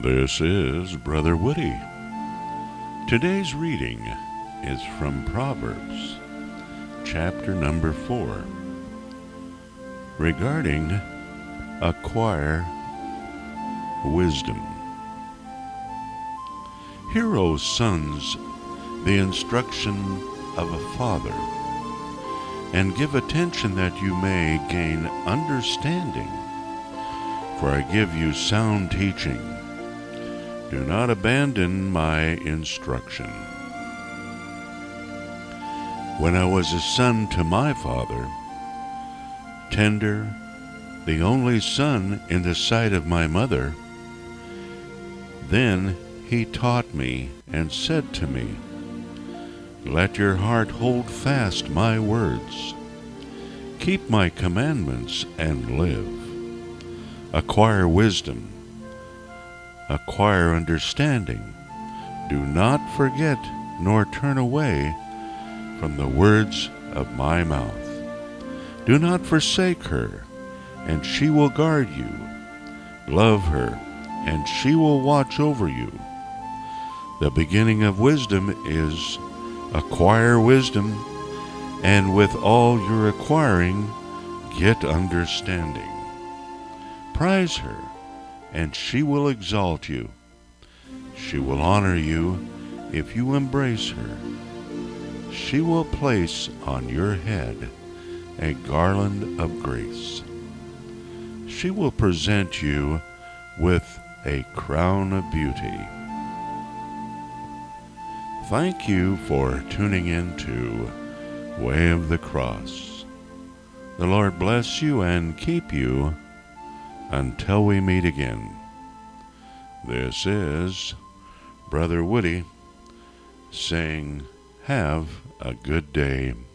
This is Brother Woody. Today's reading is from Proverbs, chapter number 4, regarding acquire wisdom. Hear, O sons, the instruction of a father, and give attention that you may gain understanding. For I give you sound teaching. Do not abandon my instruction. When I was a son to my father, tender, the only son in the sight of my mother, then he taught me and said to me, Let your heart hold fast my words. Keep my commandments and live. Acquire wisdom. Acquire understanding. Do not forget nor turn away from the words of my mouth. Do not forsake her, and she will guard you. Love her, and she will watch over you. The beginning of wisdom is acquire wisdom, and with all your acquiring, get understanding. Prize her, and she will exalt you. She will honor you if you embrace her. She will place on your head a garland of grace. She will present you with a crown of beauty. Thank you for tuning in to Way of the Cross. The Lord bless you and keep you until we meet again. This is Brother Woody saying, have a good day.